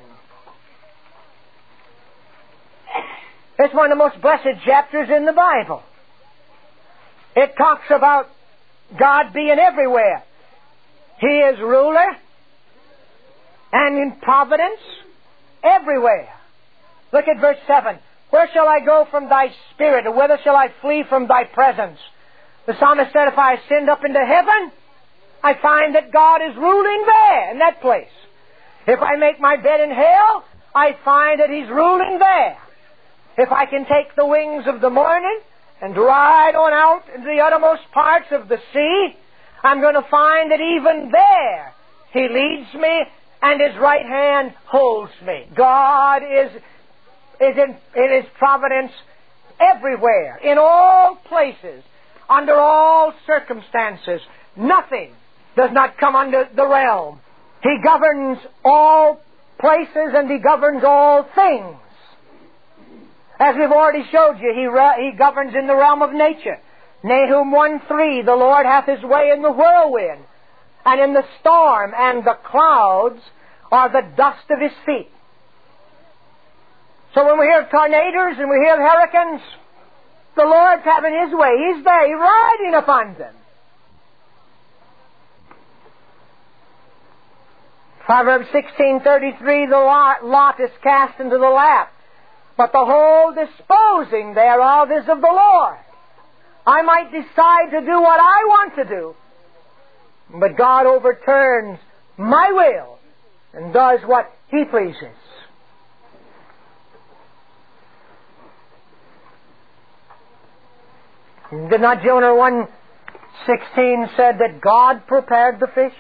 A: It's one of the most blessed chapters in the Bible. It talks about God being everywhere. He is ruler and in providence everywhere. Look at verse seven. Where shall I go from thy spirit, or whither shall I flee from thy presence? The psalmist said, if I ascend up into heaven, I find that God is ruling there, in that place. If I make my bed in hell, I find that He's ruling there. If I can take the wings of the morning and ride on out into the uttermost parts of the sea, I'm going to find that even there He leads me and His right hand holds me. God is, is in, in His providence everywhere, in all places, under all circumstances. Nothing does not come under the realm. He governs all places and He governs all things. As we've already showed you, He, re- he governs in the realm of nature. Nahum one three, the Lord hath His way in the whirlwind, and in the storm, and the clouds are the dust of His feet. So when we hear of tornadoes and we hear of hurricanes, the Lord's having His way. He's there. He's riding upon them. Proverbs sixteen thirty-three, the lot, lot is cast into the lap, but the whole disposing thereof is of the Lord. I might decide to do what I want to do, but God overturns my will and does what He pleases. Did not Jonah one sixteen said that God prepared the fish?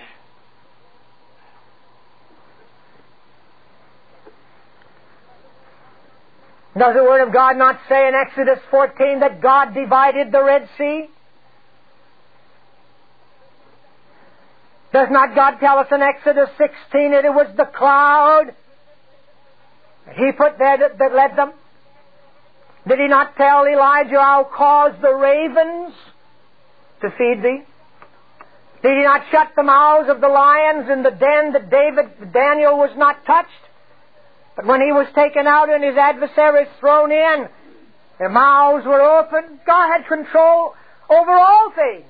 A: Does the Word of God not say in Exodus fourteen that God divided the Red Sea? Does not God tell us in Exodus sixteen that it was the cloud that He put there that, that led them? Did He not tell Elijah, I'll cause the ravens to feed thee? Did He not shut the mouths of the lions in the den that David, Daniel was not touched? But when he was taken out and his adversaries thrown in, their mouths were open. God had control over all things.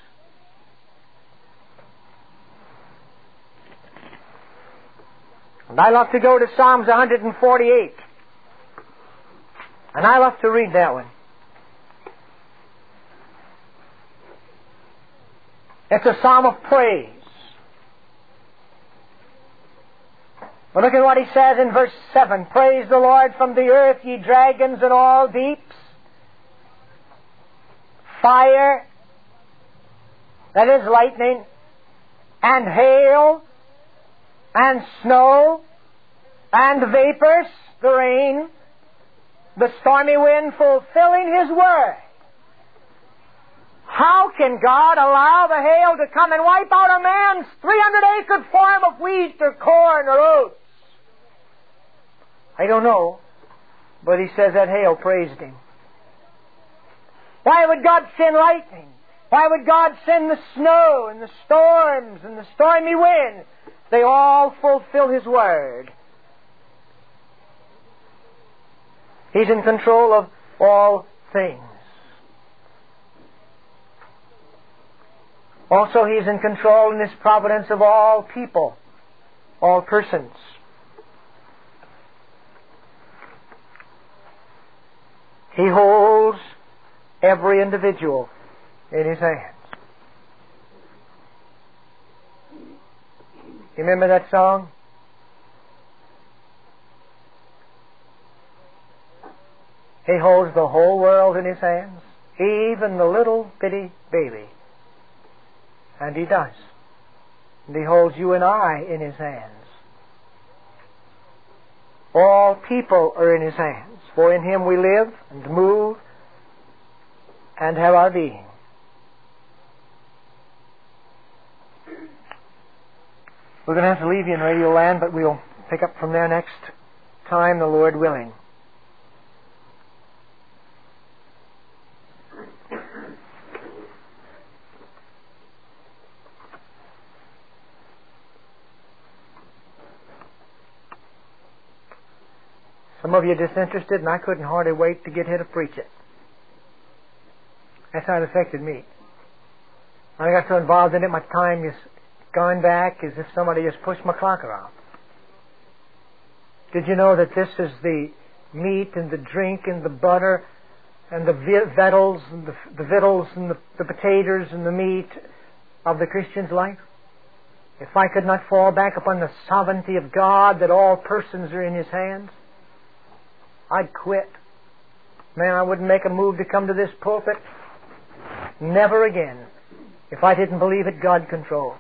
A: And I love to go to Psalms one forty-eight. And I love to read that one. It's a psalm of praise. But look at what he says in verse seven. Praise the Lord from the earth, ye dragons and all deeps. Fire, that is lightning, and hail, and snow, and vapors, the rain, the stormy wind fulfilling His word. How can God allow the hail to come and wipe out a man's three hundred acre farm of wheat or corn or oats? I don't know, but He says that hail praised Him. Why would God send lightning? Why would God send the snow and the storms and the stormy wind? They all fulfill His word. He's in control of all things. Also, He's in control in His providence of all people, all persons. He holds every individual in His hands. You remember that song? He holds the whole world in His hands, even the little bitty baby. And He does. And He holds you and I in His hands. All people are in His hands. For in Him we live and move and have our being. We're going to have to leave you in Radio Land, but we'll pick up from there next time, the Lord willing. Some of you are disinterested, and I couldn't hardly wait to get here to preach it. That's how it affected me. I got so involved in it, my time is gone back as if somebody just pushed my clock around. Did you know that this is the meat and the drink and the butter and the victuals and the, the victuals and the, the potatoes and the meat of the Christian's life? If I could not fall back upon the sovereignty of God, that all persons are in His hands, I'd quit. Man, I wouldn't make a move to come to this pulpit. Never again, if I didn't believe it God controlled.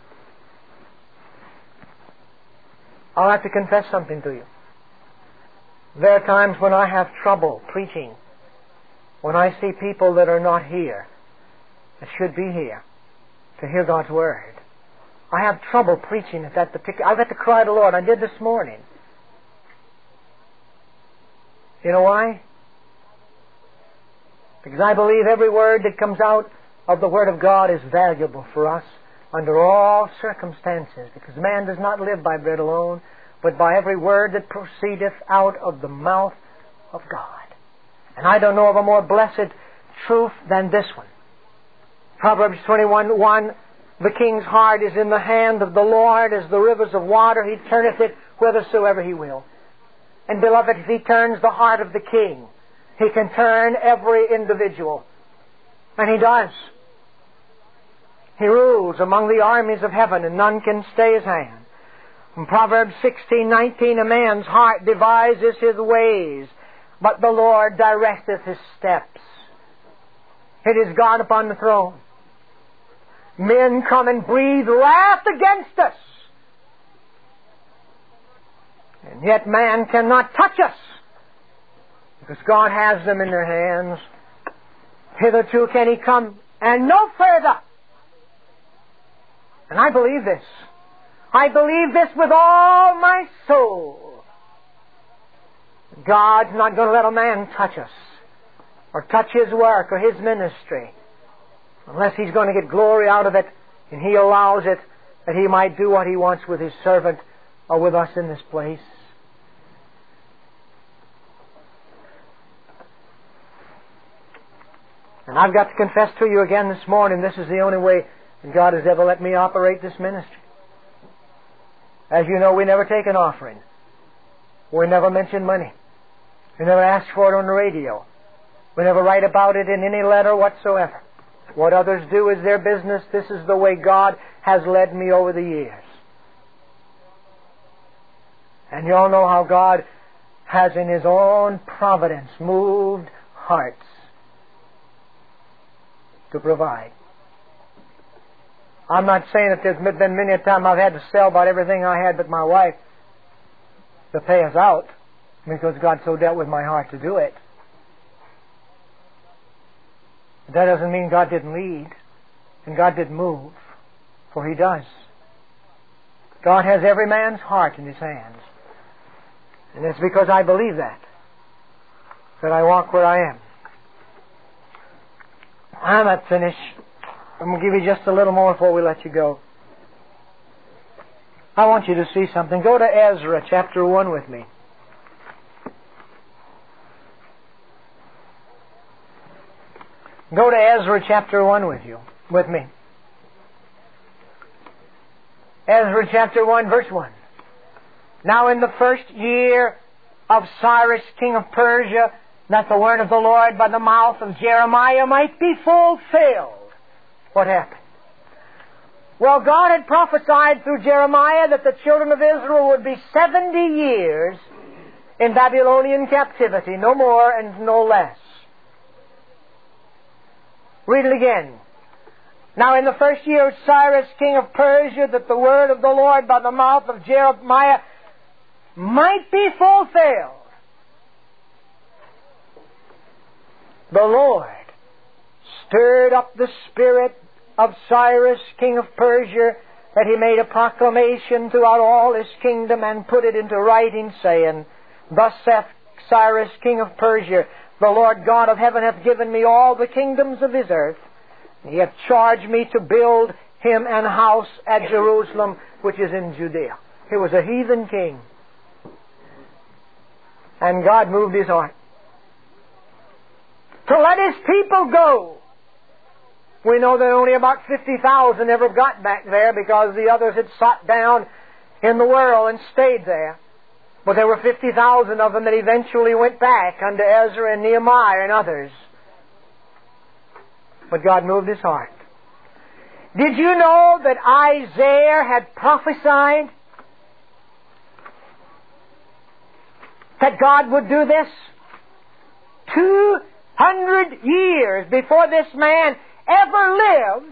A: I'll have to confess something to you. There are times when I have trouble preaching, when I see people that are not here, that should be here, to hear God's Word. I have trouble preaching at that particular... I've had to cry to the Lord. I did this morning. You know why? Because I believe every word that comes out of the Word of God is valuable for us under all circumstances, because man does not live by bread alone, but by every word that proceedeth out of the mouth of God. And I don't know of a more blessed truth than this one. Proverbs twenty-one one, the king's heart is in the hand of the Lord as the rivers of water. He turneth it whithersoever He will. And beloved, if He turns the heart of the king, He can turn every individual. And He does. He rules among the armies of heaven, and none can stay His hand. In Proverbs sixteen nineteen, a man's heart devises his ways, but the Lord directeth his steps. It is God upon the throne. Men come and breathe wrath against us, and yet man cannot touch us, because God has them in their hands. Hitherto can He come, and no further. And I believe this. I believe this with all my soul. God's not going to let a man touch us, or touch His work, or His ministry, unless He's going to get glory out of it, and He allows it, that He might do what He wants with His servant, or with us in this place. And I've got to confess to you again this morning, this is the only way God has ever let me operate this ministry. As you know, we never take an offering. We never mention money. We never ask for it on the radio. We never write about it in any letter whatsoever. What others do is their business. This is the way God has led me over the years. And you all know how God has in His own providence moved hearts to provide. I'm not saying that there's been many a time I've had to sell about everything I had but my wife to pay us out, because God so dealt with my heart to do it. But that doesn't mean God didn't lead and God didn't move, for He does. God has every man's heart in His hands. And it's because I believe that that I walk where I am. I'm not finished. I'm going to give you just a little more before we let you go. I want you to see something. Go to Ezra chapter one with me. Go to Ezra chapter one with you, with me. Ezra chapter one, verse one. Now in the first year of Cyrus, king of Persia, that the word of the Lord by the mouth of Jeremiah might be fulfilled. What happened? Well, God had prophesied through Jeremiah that the children of Israel would be seventy years in Babylonian captivity, no more and no less. Read it again. Now in the first year of Cyrus, king of Persia, that the word of the Lord by the mouth of Jeremiah might be fulfilled, the Lord stirred up the spirit of Cyrus, king of Persia, that he made a proclamation throughout all his kingdom and put it into writing, saying, Thus saith Cyrus, king of Persia, the Lord God of heaven hath given me all the kingdoms of His earth. He hath charged me to build Him an house at Jerusalem, which is in Judea. He was a heathen king. And God moved His heart to let His people go. We know that only about fifty thousand ever got back there because the others had sat down in the world and stayed there. But there were fifty thousand of them that eventually went back unto Ezra and Nehemiah and others. But God moved His heart. Did you know that Isaiah had prophesied that God would do this? Two hundred years before this man ever lived,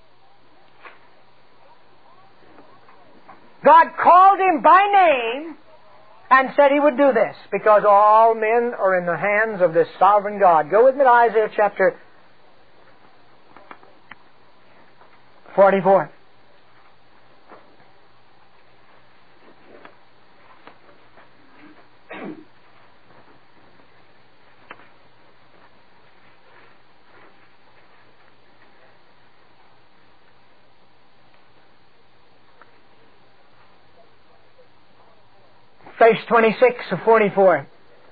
A: God called him by name and said He would do this, because all men are in the hands of this sovereign God. Go with me to Isaiah chapter forty-four. Verse twenty-six of forty-four.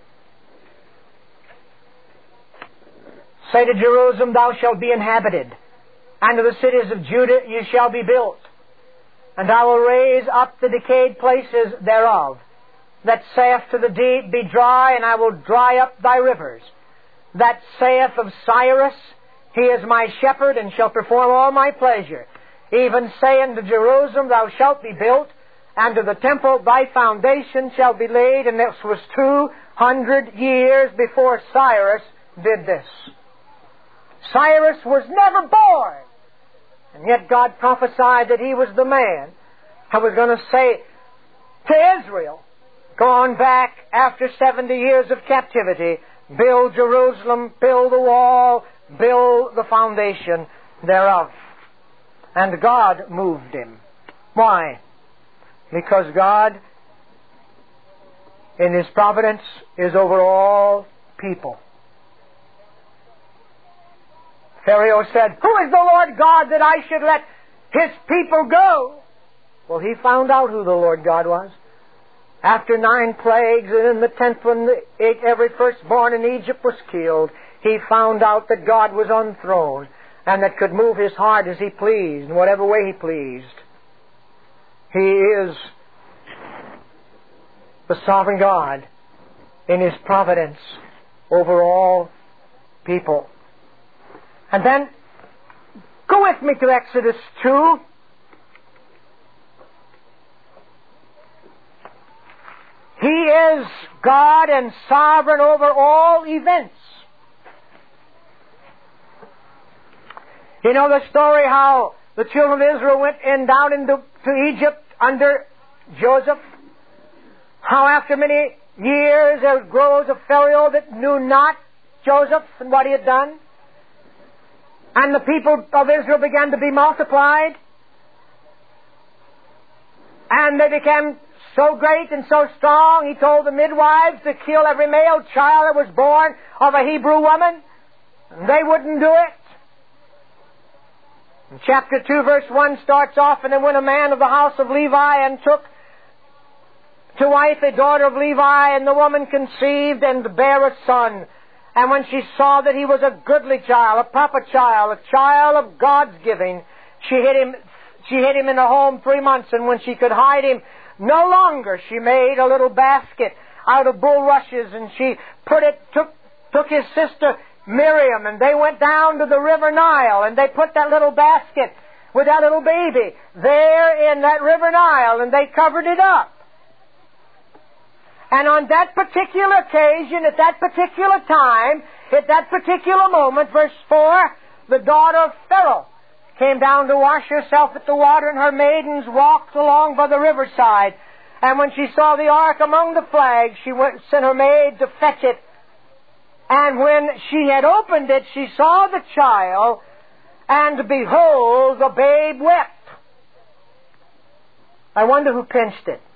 A: Say to Jerusalem, thou shalt be inhabited, and to the cities of Judah ye shall be built. And I will raise up the decayed places thereof, that saith to the deep, be dry, and I will dry up thy rivers. That saith of Cyrus, He is my shepherd, and shall perform all my pleasure. Even saying to Jerusalem, thou shalt be built, and to the temple thy foundation shall be laid. And this was two hundred years before Cyrus did this. Cyrus was never born. And yet God prophesied that he was the man who was going to say to Israel, gone back after seventy years of captivity, build Jerusalem, build the wall, build the foundation thereof. And God moved him. Why? Because God, in His providence, is over all people. Pharaoh said, who is the Lord God that I should let His people go? Well, he found out who the Lord God was. After nine plagues, and in the tenth one, every firstborn in Egypt was killed, he found out that God was enthroned, and that could move His heart as He pleased, in whatever way He pleased. He is the sovereign God in His providence over all people. And then, go with me to Exodus two. He is God and sovereign over all events. You know the story how the children of Israel went in down into to Egypt under Joseph? How after many years there grows a Pharaoh that knew not Joseph and what he had done? And the people of Israel began to be multiplied. And they became so great and so strong, he told the midwives to kill every male child that was born of a Hebrew woman. And they wouldn't do it. And chapter two, verse one starts off, and then went a man of the house of Levi and took to wife a daughter of Levi, and the woman conceived and bare a son. And when she saw that he was a goodly child, a proper child, a child of God's giving, she hid him, she hid him in a home three months, and when she could hide him no longer, she made a little basket out of bulrushes, and she put it, took, took his sister Miriam, and they went down to the river Nile, and they put that little basket with that little baby there in that river Nile, and they covered it up. And on that particular occasion, at that particular time, at that particular moment, verse four, the daughter of Pharaoh came down to wash herself at the water, and her maidens walked along by the riverside. And when she saw the ark among the flags, she went, sent her maid to fetch it. And when she had opened it, she saw the child, and behold, the babe wept. I wonder who pinched it.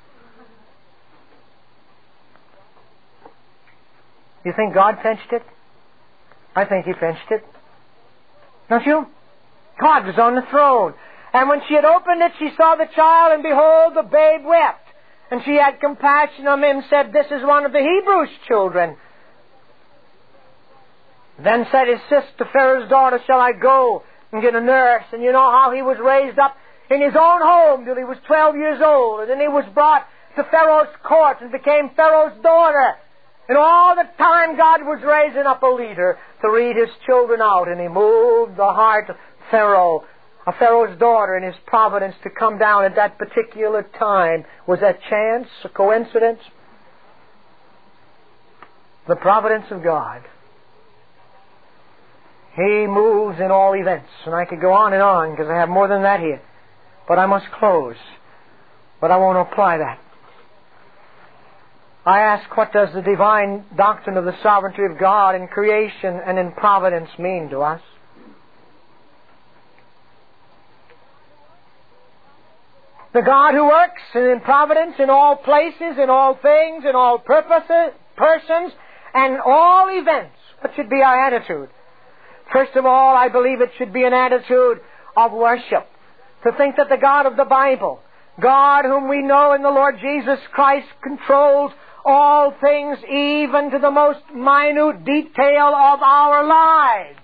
A: You think God pinched it? I think He pinched it. Don't you? God was on the throne. And when she had opened it, she saw the child, and behold, the babe wept. And she had compassion on him and said, "This is one of the Hebrews' children." Then said his sister, "Pharaoh's daughter, shall I go and get a nurse?" And you know how he was raised up in his own home till he was twelve years old. And then he was brought to Pharaoh's court and became Pharaoh's daughter. And all the time God was raising up a leader to lead his children out. And he moved the heart of Pharaoh, of Pharaoh's daughter, in his providence to come down at that particular time. Was that chance? A coincidence? The providence of God. He moves in all events. And I could go on and on because I have more than that here. But I must close. But I won't apply that. I ask, what does the divine doctrine of the sovereignty of God in creation and in providence mean to us? The God who works in providence in all places, in all things, in all purposes, persons, and all events. What should be our attitude? First of all, I believe it should be an attitude of worship. To think that the God of the Bible, God whom we know in the Lord Jesus Christ, controls all things, even to the most minute detail of our lives.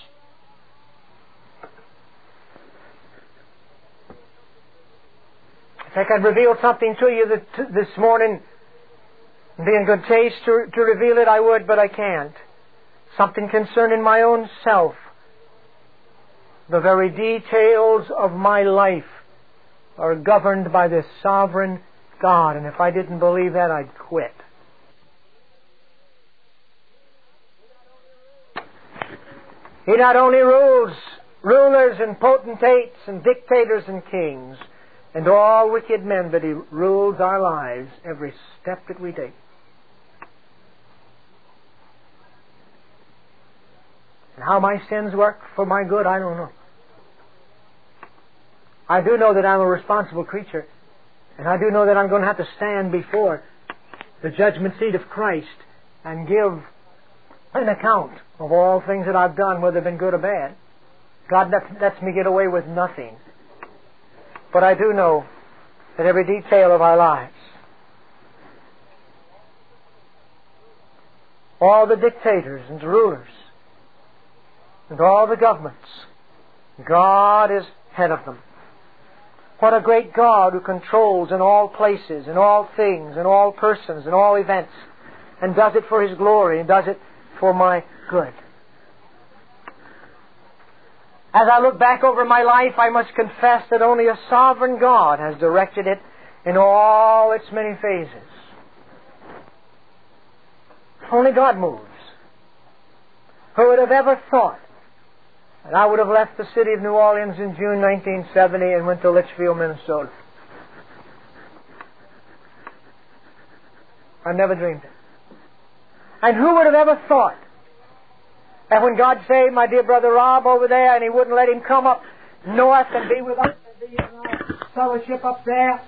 A: If I could reveal something to you that this morning, be in good taste to, to reveal it, I would, but I can't. Something concerning my own self. The very details of my life are governed by this sovereign God. And if I didn't believe that, I'd quit. He not only rules rulers and potentates and dictators and kings and all wicked men, but He rules our lives every step that we take. And how my sins work for my good, I don't know. I do know that I'm a responsible creature. And I do know that I'm going to have to stand before the judgment seat of Christ and give an account of all things that I've done, whether they've been good or bad. God lets me get away with nothing. But I do know that every detail of our lives, all the dictators and rulers, and all the governments, God is head of them. What a great God who controls in all places, in all things, in all persons, in all events, and does it for His glory, and does it for my good. As I look back over my life, I must confess that only a sovereign God has directed it in all its many phases. Only God moves. Who would have ever thought that I would have left the city of New Orleans in June nineteen seventy and went to Litchfield, Minnesota? I never dreamed it. And who would have ever thought that when God saved my dear brother Rob over there and He wouldn't let him come up north and be with us and be in our fellowship up there,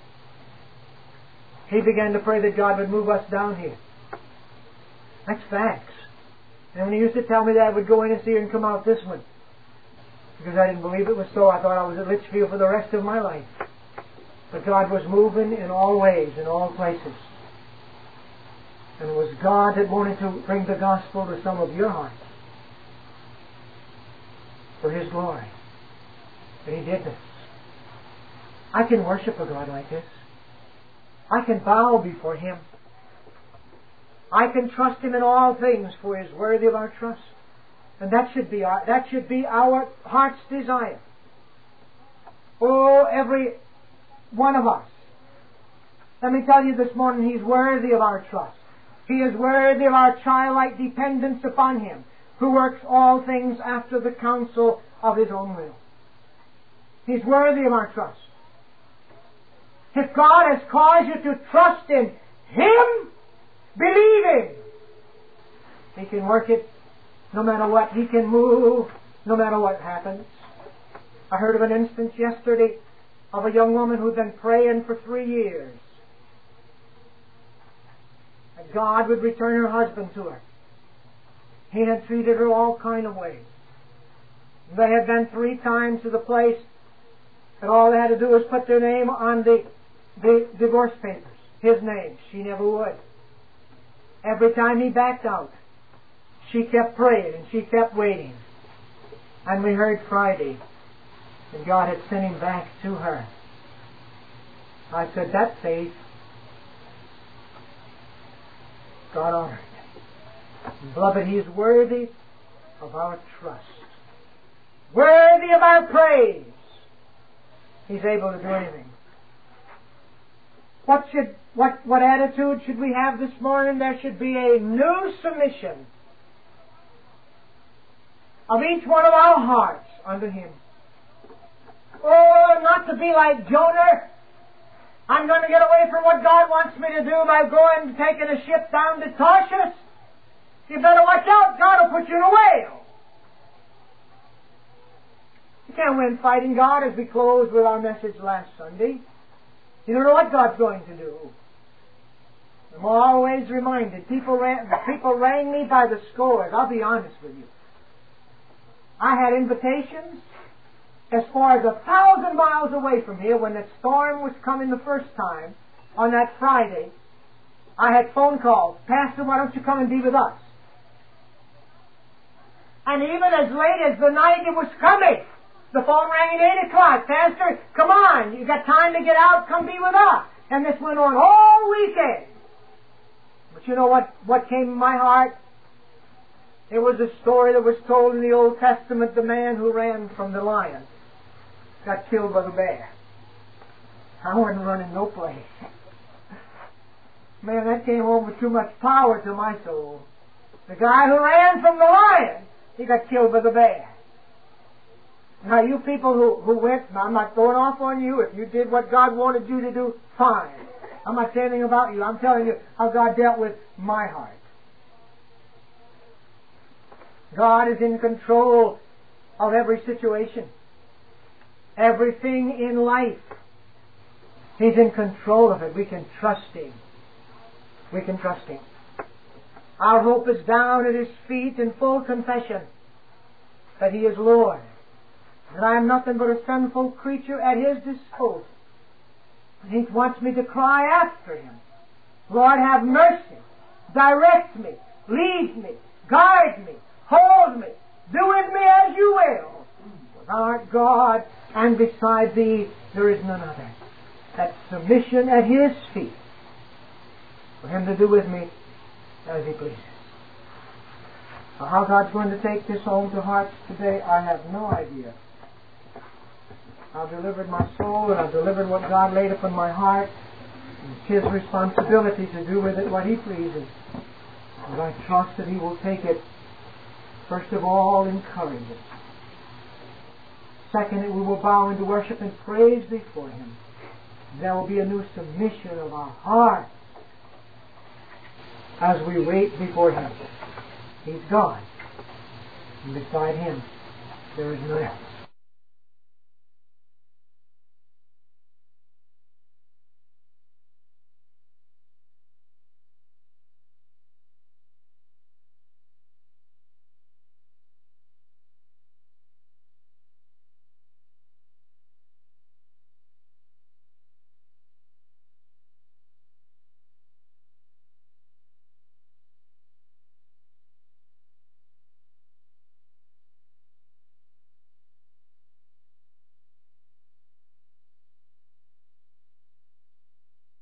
A: he began to pray that God would move us down here. That's facts. And when he used to tell me that, I would go in and see her and come out this one. Because I didn't believe it was so. I thought I was at Litchfield for the rest of my life. But God was moving in all ways, in all places. And it was God that wanted to bring the gospel to some of your hearts for His glory. And He did this. I can worship a God like this. I can bow before Him. I can trust Him in all things, for He is worthy of our trust. And that should be our, that should be our heart's desire. Oh, every one of us. Let me tell you this morning, He's worthy of our trust. He is worthy of our childlike dependence upon Him, who works all things after the counsel of His own will. He's worthy of our trust. If God has caused you to trust in Him, believe Him. He can work it no matter what. He can move no matter what happens. I heard of an instance yesterday of a young woman who'd been praying for three years that God would return her husband to her. He had treated her all kind of ways. They had been three times to the place, and all they had to do was put their name on the the divorce papers, his name. She never would. Every time he backed out, she kept praying and she kept waiting. And we heard Friday that God had sent him back to her. I said, that's faith. God honored. Beloved, He is worthy of our trust. Worthy of our praise. He's able to do anything. What should, what, what attitude should we have this morning? There should be a new submission of each one of our hearts unto Him. Oh, not to be like Jonah. I'm going to get away from what God wants me to do by going and taking a ship down to Tarshish. You better watch out. God will put you in a whale. You can't win fighting God, as we closed with our message last Sunday. You don't know what God's going to do. I'm always reminded. People ran, people rang me by the scores. I'll be honest with you. I had invitations as far as a thousand miles away from here when the storm was coming the first time on that Friday. I had phone calls. Pastor, why don't you come and be with us? And even as late as the night it was coming, the phone rang at eight o'clock. Pastor, come on. You got time to get out. Come be with us. And this went on all weekend. But you know what, what came in my heart? It was a story that was told in the Old Testament. The man who ran from the lion got killed by the bear. I wasn't running no place. Man, that came home with too much power to my soul. The guy who ran from the lion, he got killed by the bear. Now, you people who, who went, I'm not throwing off on you. If you did what God wanted you to do, fine. I'm not saying anything about you. I'm telling you how God dealt with my heart. God is in control of every situation. Everything in life. He's in control of it. We can trust Him. We can trust Him. Our hope is down at His feet in full confession that He is Lord. That I am nothing but a sinful creature at His disposal. And He wants me to cry after Him. Lord, have mercy. Direct me. Lead me. Guide me. Hold me. Do with me as you will. For Thou art God, and beside Thee there is none other. That submission at His feet, for Him to do with me as He pleases. Now, how God's going to take this home to hearts today, I have no idea. I've delivered my soul, and I've delivered what God laid upon my heart. It's His responsibility to do with it what He pleases. And I trust that He will take it, first of all, encourage it. Second, we will bow into worship and praise before Him. There will be a new submission of our heart as we wait before Him. He's God, and beside Him there is no else.